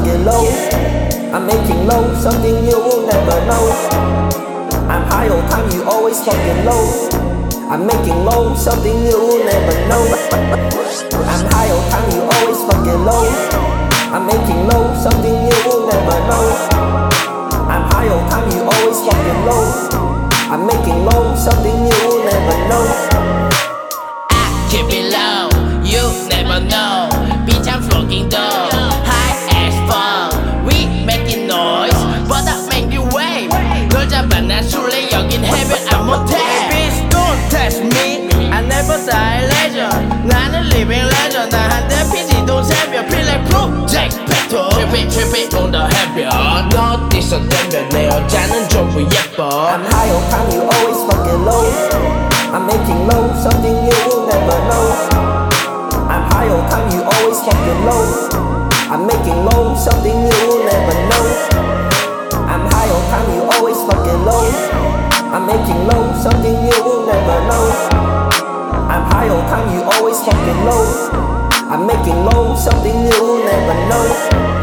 fucking low. I'm making low, something you will never know. I'm high all time, you always fucking low. I'm making low, something you will never know. I'm high all time, you always fucking low. I'm making low, something you will never know. I'm high all time, you always fucking low. I'm making low, something you will never know. I keep it low, you never know. Bitch, I'm flogging dough, high as fuck. We making noise, but that make you wave. 널 잡아 난 술래 여긴 heaven I'm 못해. Bitch, don't test me, I never die legend. 나는 living legend. 나 한대 피지도 새벽 feel like project petal. Trip it on the 해변. 너 어디서 댐벼 내 여자는 전부 예뻐. I'm high all time, you always fucking low. I'm making low, something you will never know. I'm high all time, you always fucking low. I'm making low, something you will never know. I'm high all time, you always fucking low. I'm making low, something you will never know. I'm high all time, you always fucking low. I'm making low, something you will never know.